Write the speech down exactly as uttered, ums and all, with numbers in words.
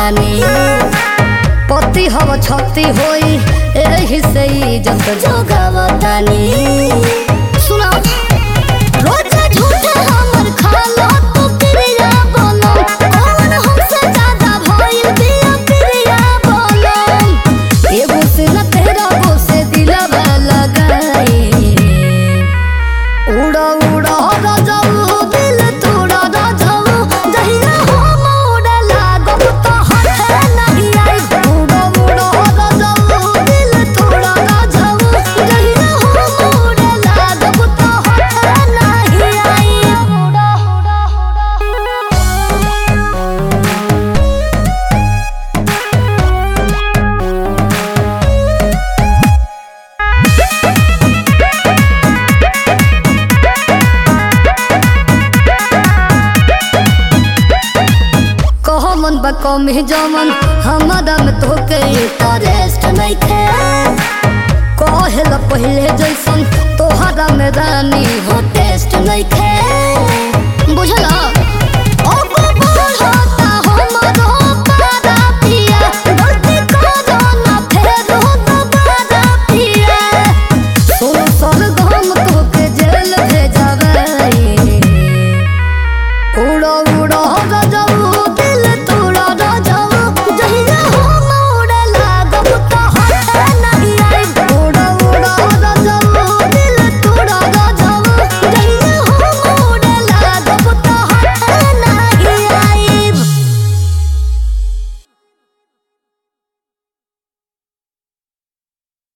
तानी पति हव छती होई एही से इज्जत जोगावतानी सुना रोज झूठे हमर खाला तो प्रिया बोलो कौन हमसे ज्यादा भइल दिया प्रिया बोलो एगो से न तेरा वो से दिलवा लगाई उड़ा उड़ा रजाऊ दिल तोड़ा रजाऊ जहिया हम उड़ा लागो तो हाथ नहीं आई उड़ा उड़ा रजाऊ दिल तोड़ा रजाऊ जहिया हम उड़ा लागो तो हाथ नहीं आई उड़ा मन बकम जमन हमारा में तो के इंटरेस्ट नहीं थे कहला पहले जैसन तोहरा में रानी हो टेस्ट नहीं थे बुझला।